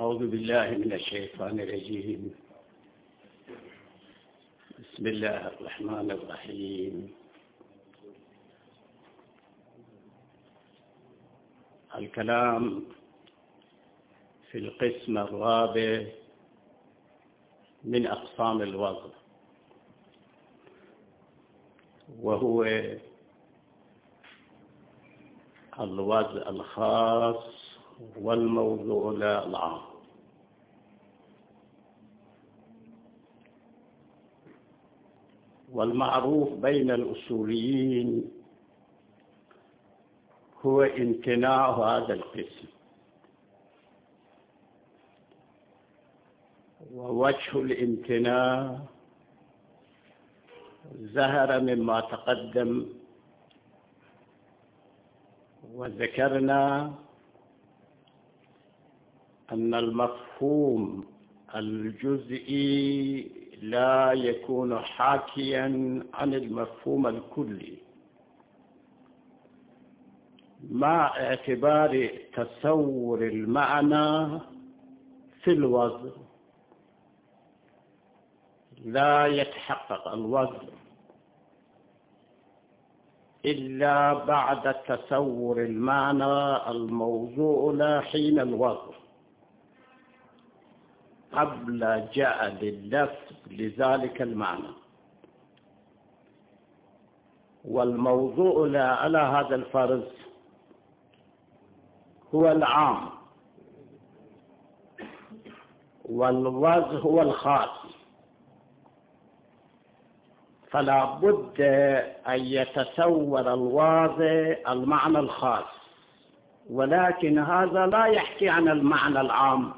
أعوذ بالله من الشيطان الرجيم. بسم الله الرحمن الرحيم. الكلام في القسم الرابع من أقسام الوضع، وهو الوضع الخاص والموضوع العام. والمعروف بين الأصوليين هو امتناع هذا القسم، ووجه الامتناع ظهر مما تقدم، وذكرنا أن المفهوم الجزئي لا يكون حاكيا عن المفهوم الكلي، مع اعتبار تصور المعنى في الوضع لا يتحقق الوضع إلا بعد تصور المعنى الموضوع له حين الوضع، قبل جعل اللفظ لذلك المعنى. والموضوع له على هذا الفرض هو العام، والوضع هو الخاص، فلا بد أن يتصور الواضع المعنى الخاص، ولكن هذا لا يحكي عن المعنى العام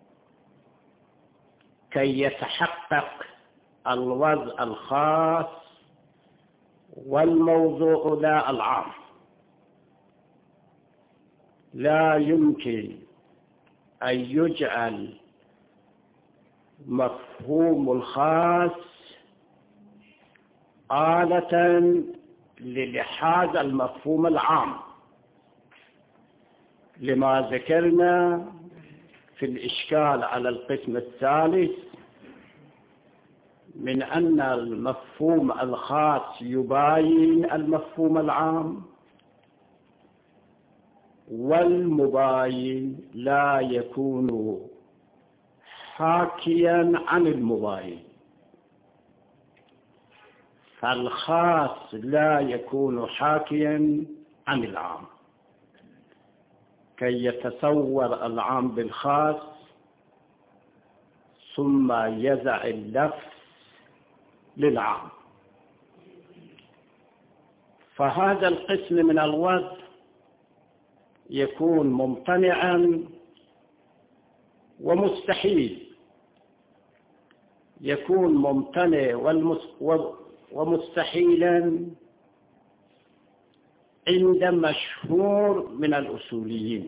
كي يتحقق الوضع الخاص والموضوع لا العام. لا يمكن أن يجعل مفهوم الخاص آلة للحاظ المفهوم العام، لما ذكرنا في الإشكال على القسم الثالث من أن المفهوم الخاص يباين المفهوم العام، والمباين لا يكون حاكيا عن المباين، فالخاص لا يكون حاكيا عن العام كي يتصور العام بالخاص ثم يزع اللفظ للعام. فهذا القسم من الوضع يكون ممتنعا ومستحيل، يكون ممتنع ومستحيلا عند مشهور من الأصوليين.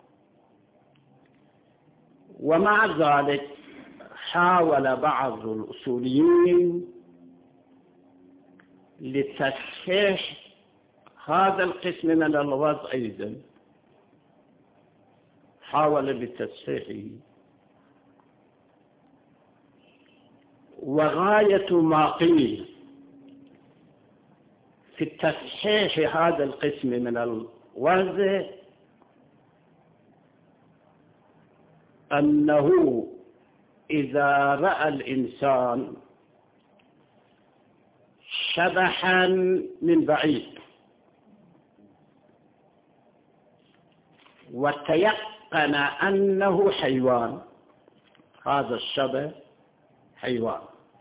ومع ذلك حاول بعض الأصوليين لتصحيح هذا القسم من الوضع أيضا، حاول لتصحيحه، وغاية ما قيل في التصحيح هذا القسم من الوضع أنه إذا رأى الإنسان شبحا من بعيد وتيقن أنه حيوان، هذا الشبح حيوان،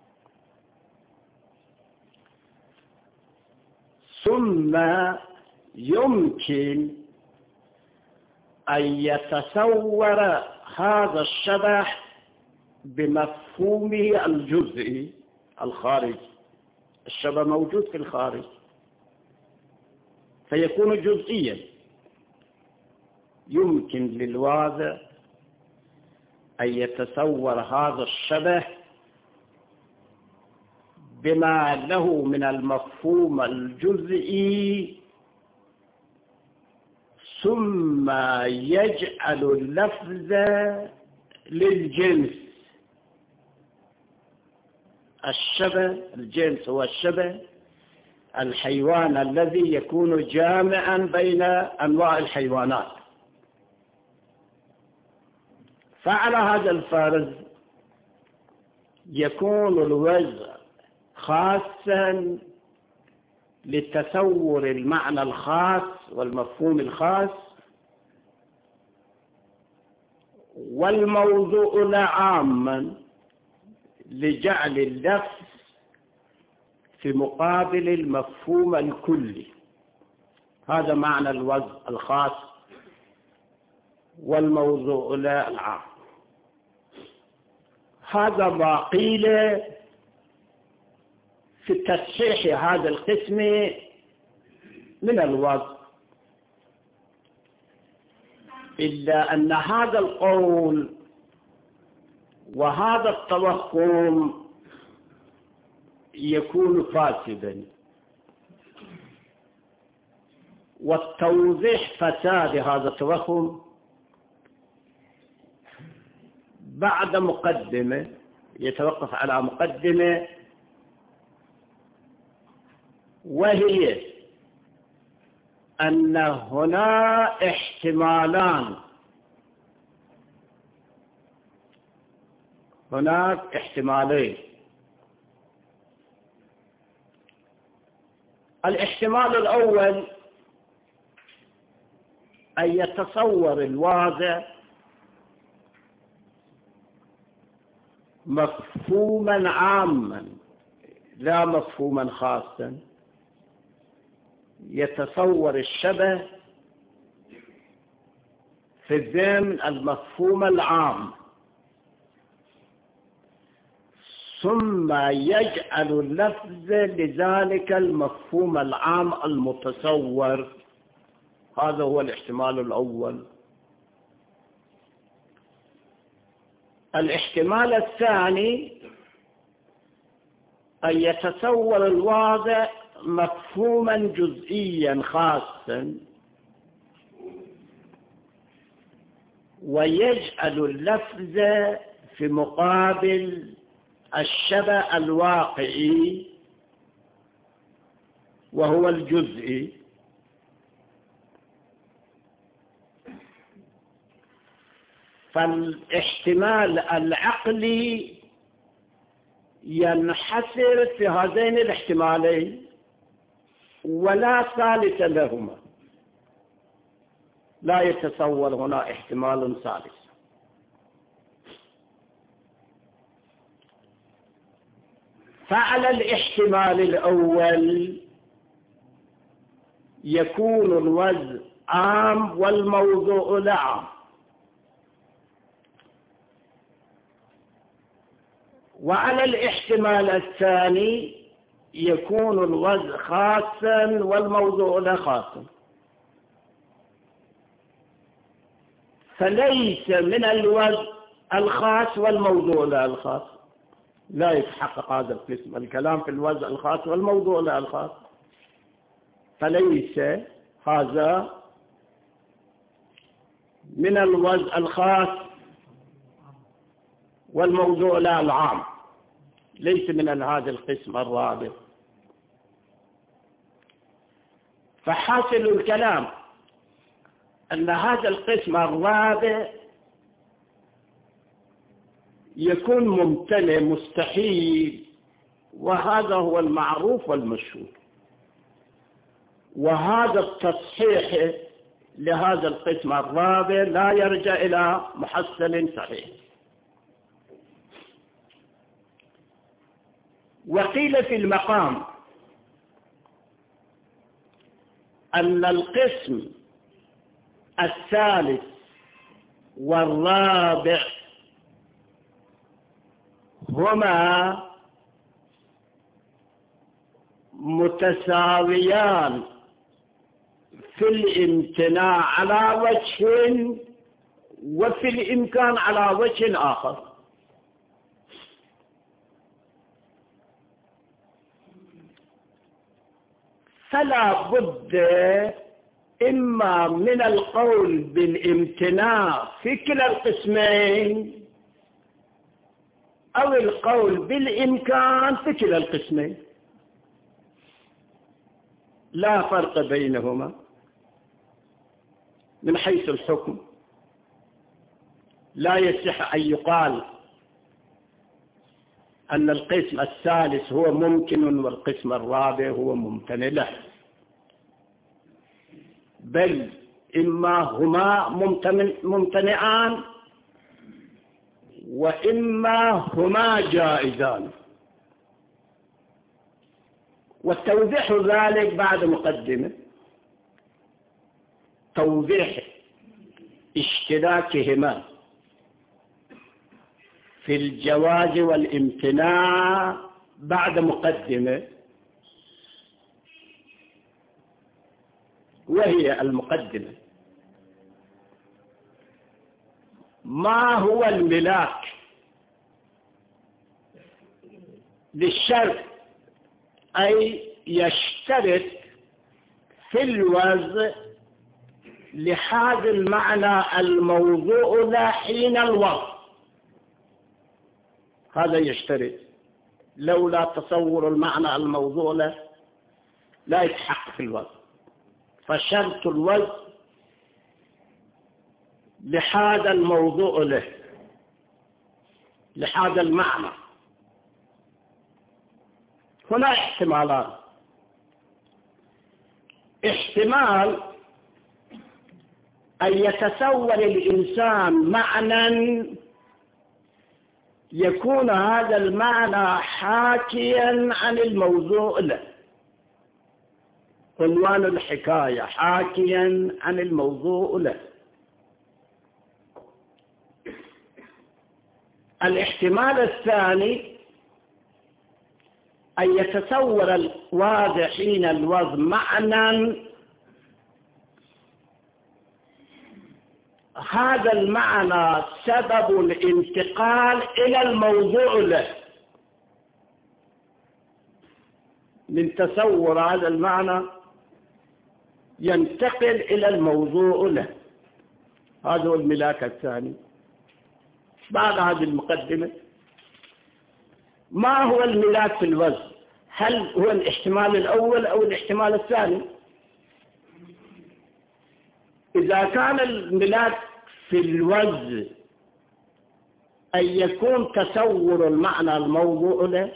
ثم يمكن أن يتصور هذا الشبح بمفهومه الجزئي الخارجي، الشبح موجود في الخارج فيكون جزئيا. يمكن للواضع أن يتصور هذا الشبح بما له من المفهوم الجزئي، ثم يجعل اللفظ للجنس. الشبه الجنس هو الشبه الحيوان الذي يكون جامعا بين أنواع الحيوانات. فعلى هذا الفرض يكون الوزع خاصا لتصور المعنى الخاص والمفهوم الخاص، والموضوع لا عاما لجعل اللفظ في مقابل المفهوم الكلي. هذا معنى الوزع الخاص والموضوع لا العام. هذا ما قيل في تصحيح هذا القسم من الوضع، إلا أن هذا القول وهذا التوهم يكون فاسدا، والتوضيح فساد هذا التوهم بعد مقدمة، يتوقف على مقدمة، وهي أن هنا احتمالان. هناك احتمالين. الاحتمال الأول أن يتصور الواضع مفهوما عاما لا مفهوما خاصا، يتصور الشبه في ضمن المفهوم العام، ثم يجعل اللفظ لذلك المفهوم العام المتصور. هذا هو الاحتمال الأول. الاحتمال الثاني أن يتصور الواضع مفهوما جزئيا خاصا، ويجعل اللفظ في مقابل الشبه الواقعي وهو الجزئي. فالاحتمال العقلي ينحصر في هذين الاحتمالين ولا ثالث لهما، لا يتصور هنا احتمال ثالث. فعلى الاحتمال الأول يكون الوزع عام والموضوع لا عام، وعلى الاحتمال الثاني يكون الوزع خاصا والموضوع لا خاصا. فليس من الوزع الخاص والموضوع لا الخاص، لا يتحقق هذا القسم. الكلام في الوزع الخاص والموضوع لا الخاص، فليس هذا من الوزع الخاص والموضوع لا العام، ليس من هذا القسم الرابع. فحاصل الكلام أن هذا القسم الرابع يكون ممتنع مستحيل، وهذا هو المعروف والمشهور. وهذا التصحيح لهذا القسم الرابع لا يرجع إلى محصل صحيح. وقيل في المقام أن القسم الثالث والرابع هما متساويان في الامتناع على وجه وفي الإمكان على وجه آخر. فلا بد إما من القول بالامتناع في كلا القسمين أو القول بالإمكان في كلا القسمين، لا فرق بينهما من حيث الحكم. لا يصح أن يقال أن القسم الثالث هو ممكن والقسم الرابع هو ممتنع، لا، بل إما هما ممتنعان وإما هما جائزان. والتوضيح ذلك بعد مقدمة توضيح اشتراكهما في الجواز والامتناع بعد مقدمة، وهي المقدمة: ما هو الملاك للشرط أي يشترط في الوضع لهذا المعنى الموضوع له حين الوضع، هذا يشترط. لولا تصور المعنى الموضوع له لا يتحقق في الوضع، فشرط الوضع لهذا الموضوع له، لهذا المعنى. هنا احتمالان: احتمال أن يتصور الإنسان معنى يكون هذا المعنى حاكيا عن الموضوع له، عنوان الحكاية حاكيا عن الموضوع له. الاحتمال الثاني أن يتصور الواضع حين الوضع معنى هذا المعنى سبب الانتقال إلى الموضوع له، من تصور هذا المعنى ينتقل إلى الموضوع له. هذا هو الملاك الثاني. بعد هذه المقدمة، ما هو الملاك في الوزن؟ هل هو الاحتمال الأول أو الاحتمال الثاني؟ إذا كان الملاك في الوزن أن يكون تصور المعنى الموضوع له،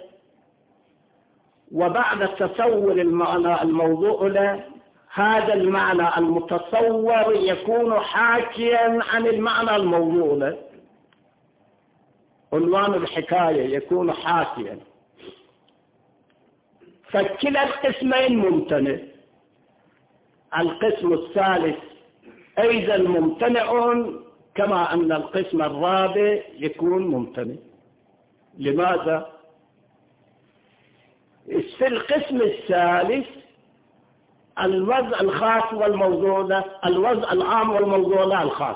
وبعد تصور المعنى الموضوع له هذا المعنى المتصور يكون حاكيا عن المعنى الموضوع له، عنوان الحكاية يكون حاكيا، فكلا القسمين ممتنع. القسم الثالث أيضا ممتنع، كما أن القسم الرابع يكون ممتنع. لماذا؟ في القسم الثالث الوضع الخاص والموضوع له، الوضع العام والموضوع له الخاص.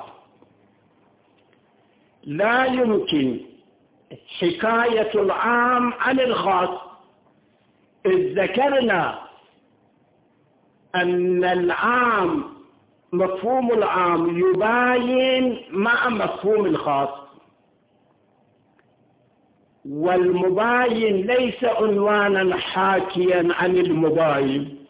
لا يمكن حكاية العام عن الخاص، إذ ذكرنا أن العام مفهوم العام يباين مع مفهوم الخاص، والمباين ليس عنوانا حاكيا عن المباين.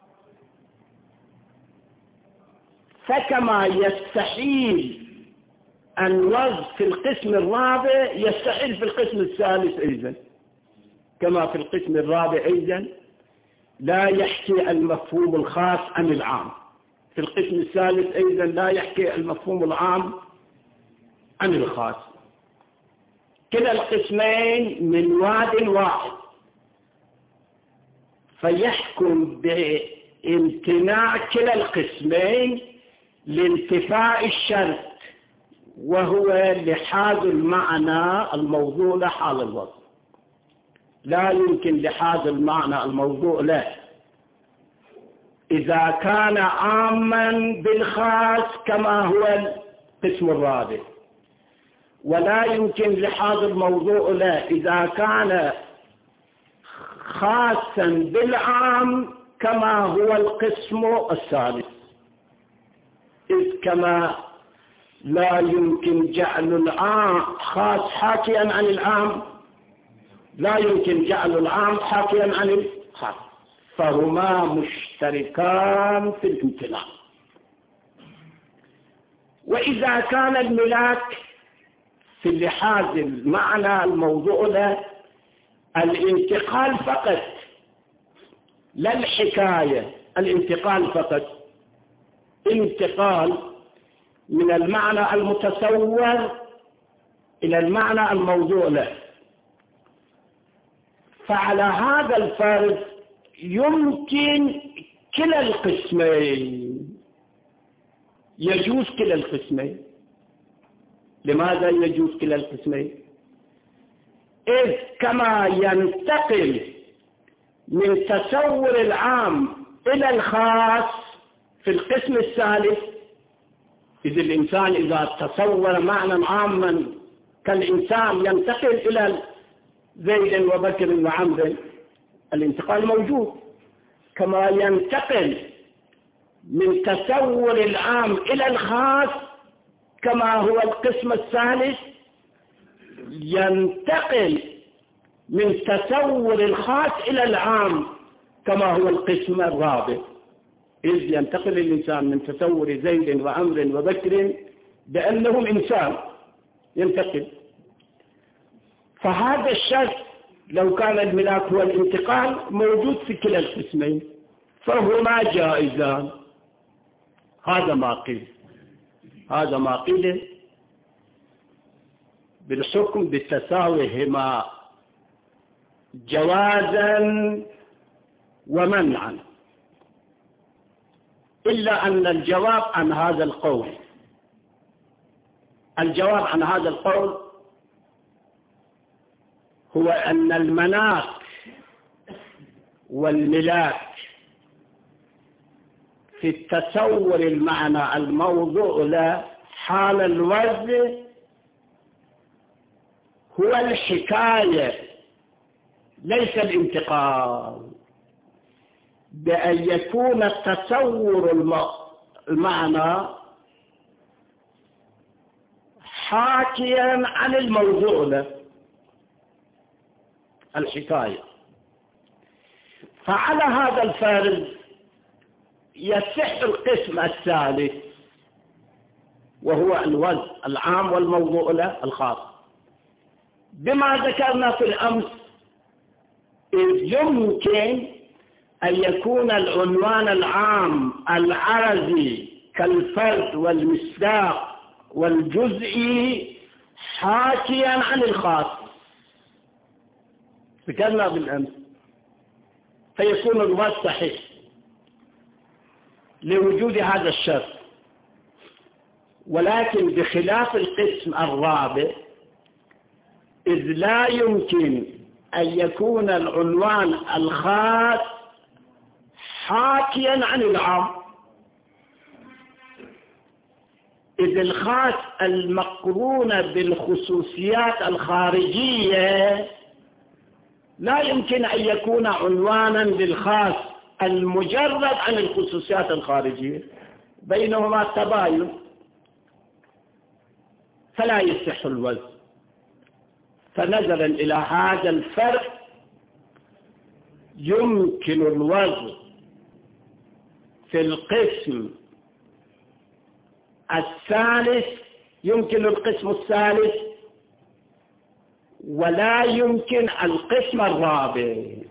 فكما يستحيل الوصف في القسم الرابع يستحيل في القسم الثالث أيضا، كما في القسم الرابع أيضا لا يحكي المفهوم الخاص عن العام، في القسم الثالث أيضا لا يحكي المفهوم العام عن الخاص. كلا القسمين من واد واحد، فيحكم بامتناع كلا القسمين لانتفاء الشرط، وهو لحاظ المعنى الموضوع له حال الوضع. لا يمكن لحاظ المعنى الموضوع له إذا كان عاما بالخاص كما هو القسم الرابع، ولا يمكن لحاظ الموضوع له إذا كان خاصا بالعام كما هو القسم الثالث. إذ كما لا يمكن جعل العام خاص حاكيا عن العام، لا يمكن جعل العام حاكيا عن الخاص، فهما مشتركان في الامتلاك. وإذا كان الملاك في اللحاظ المعنى الموضوع له الانتقال فقط لا الحكاية، الانتقال فقط، انتقال من المعنى المتصور إلى المعنى الموضوع له، فعلى هذا الفرض يمكن كلا القسمين، يجوز كلا القسمين. لماذا يجوز كلا القسمين؟ إذ كما ينتقل من تصور العام إلى الخاص في القسم الثالث، إذ الإنسان إذا تصور معنى عاما كالإنسان ينتقل إلى زيد وبكر وعمر، الانتقال موجود. كما ينتقل من تصور العام إلى الخاص كما هو القسم الثالث، ينتقل من تصور الخاص إلى العام كما هو القسم الرابع، إذ ينتقل الإنسان من تصور زيد وعمر وبكر بأنهم إنسان ينتقل. فهذا الشرط لو كان الملاك هو الانتقال موجود في كلا القسمين فهما جائزان. هذا ما قيل بالحكم بالتساويهما جوازا ومنعا، إلا أن الجواب عن هذا القول هو أن المناط والملاك في التصور المعنى الموضوع له حال الوزن هو الحكاية ليس الانتقال، بأن يكون التصور المعنى حاكيا عن الموضوع له الحكاية. فعلى هذا الفرض يصح القسم الثالث وهو الوزن العام والموضوع له الخاص، بما ذكرنا في الأمس، إذ يمكن أن يكون العنوان العام العرضي كالفرد والمصداق والجزئي حاكيا عن الخاص، ذكرنا بالأمس، فيكون الوزن صحيح لوجود هذا الشرط. ولكن بخلاف القسم الرابع، إذ لا يمكن أن يكون العنوان الخاص حاكيا عن العام، إذ الخاص المقرون بالخصوصيات الخارجية لا يمكن أن يكون عنوانا للخاص المجرد عن الخصوصيات الخارجية، بينهما تباين، فلا يصح الوزن. فنظرا إلى هذا الفرق يمكن الوزن في القسم الثالث، يمكن القسم الثالث ولا يمكن القسم الرابع.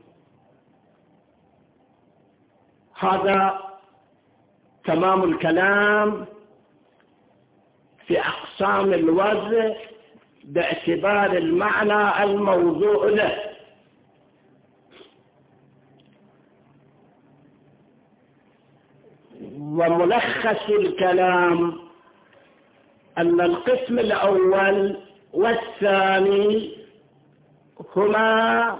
هذا تمام الكلام في أقسام الوزن باعتبار المعنى الموضوع له. وملخص الكلام أن القسم الأول والثاني هما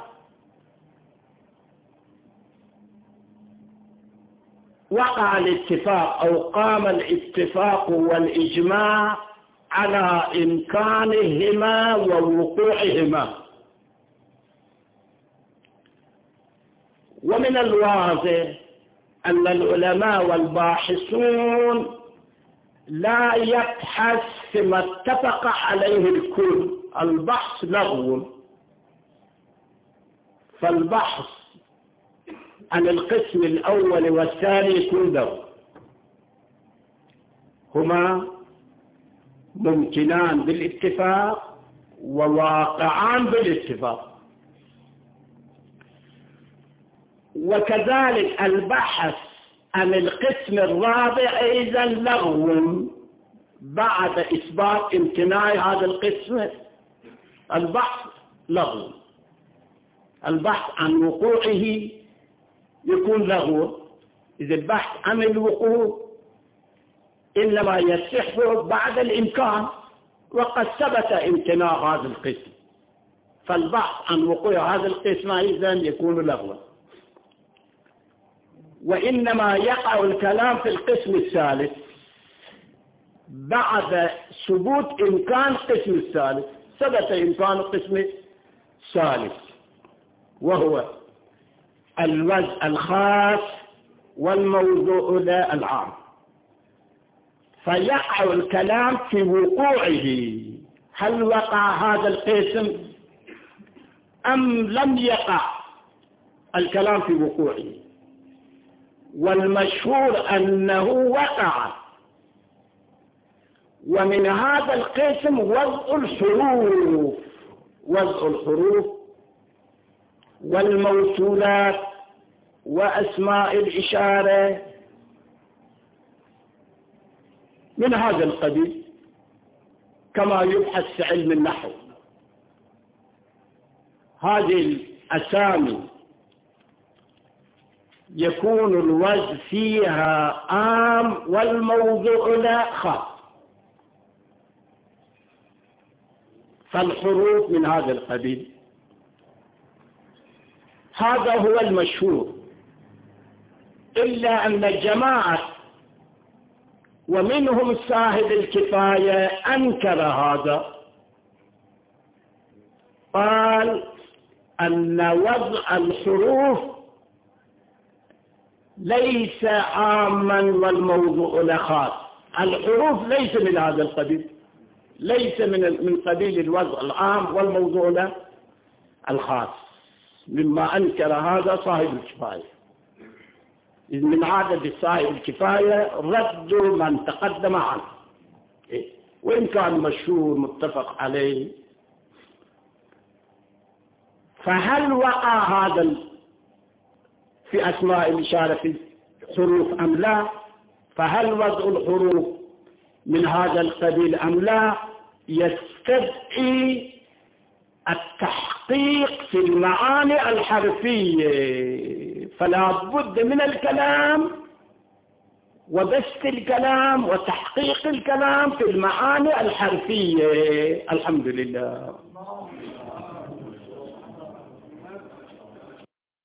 وقع الاتفاق أو قام الاتفاق والإجماع على إمكانهما ووقوعهما. ومن الواضح أن العلماء والباحثون لا يبحث فيما اتفق عليه الكل، البحث لغو، فالبحث عن القسم الأول والثاني يكون له، هما ممكنان بالاتفاق وواقعان بالاتفاق. وكذلك البحث عن القسم الرابع أيضا لغو بعد إثبات امتناع هذا القسم. البحث لغو، البحث عن وقوعه يكون لغو. إذا البحث عن الوقوع إنما يصح بعد الإمكان، وقد ثبت امتناع هذا القسم، فالبحث عن وقوع هذا القسم أيضا يكون لغوا. وإنما يقع الكلام في القسم الثالث بعد ثبوت إمكان القسم الثالث. ثبت إمكان القسم الثالث وهو الوجه الخاص والموضوع العام، فيقع الكلام في وقوعه، هل وقع هذا القسم أم لم يقع الكلام في وقوعه. والمشهور أنه وقع، ومن هذا القسم وضع الحروف، وضع الحروف والموصولات وأسماء الإشارة من هذا القبيل، كما يبحث في علم النحو. هذه الأسامي يكون الوجه فيها عام والموضوع لا خاص، فالحروف من هذا القبيل. هذا هو المشهور، إلا أن الجماعة ومنهم صاحب الكفاية أنكر هذا، قال أن وضع الحروف ليس عاما والموضوع لا خاص. الحروف ليس من هذا القبيل، ليس من قبيل الوضع العام والموضوع لا الخاص، مما أنكر هذا صاحب الكفاية. إذ من عادة صاحب الكفاية رد من تقدم عنه، وإن كان مشهور متفق عليه. فهل وقع هذا في أسماء الإشارة في حروف أم لا؟ فهل وضع الحروف من هذا القبيل أم لا؟ يستدعي التحقيق في المعاني الحرفية، فلا بد من الكلام وبسط الكلام وتحقيق الكلام في المعاني الحرفية. الحمد لله.